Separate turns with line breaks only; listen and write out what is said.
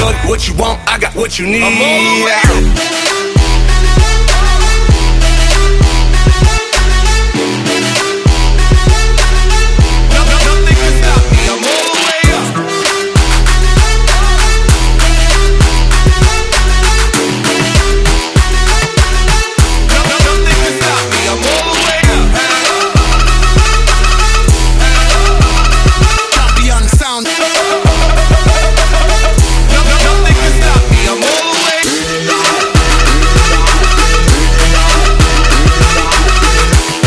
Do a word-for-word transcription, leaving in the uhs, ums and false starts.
shorty, what you want, I got what you need.
I'm all the way.